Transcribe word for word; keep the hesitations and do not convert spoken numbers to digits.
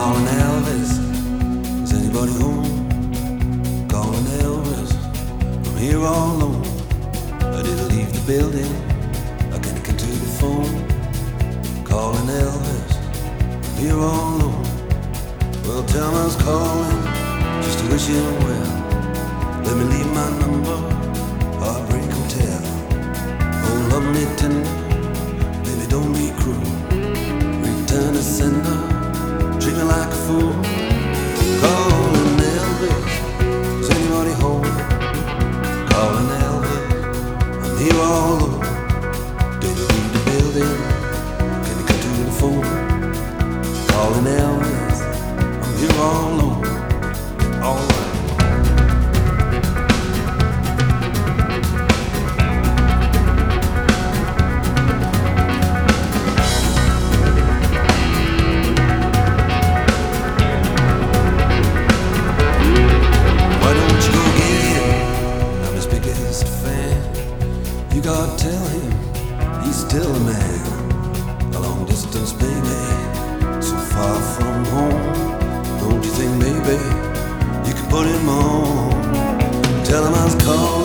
Calling Elvis, is anybody home? Calling Elvis, I'm here all alone. I didn't leave the building, I can't get to the phone. Calling Elvis, I'm here all alone. Well, tell me I was calling, just to wish him well. Let me leave my number, Heartbreak Hotel. Oh, love me tender, baby, don't be cruel. Return to sender, treat me like a fool. Calling Elvis, is anybody home? Calling Elvis, I'm here all alone. Didn't leave the building, can you come to the phone? Calling Elvis, I'm here all alone. All right. You gotta tell him he's still a man. A long distance baby, so far from home. Don't you think maybe you can put him on? Tell him I was calling.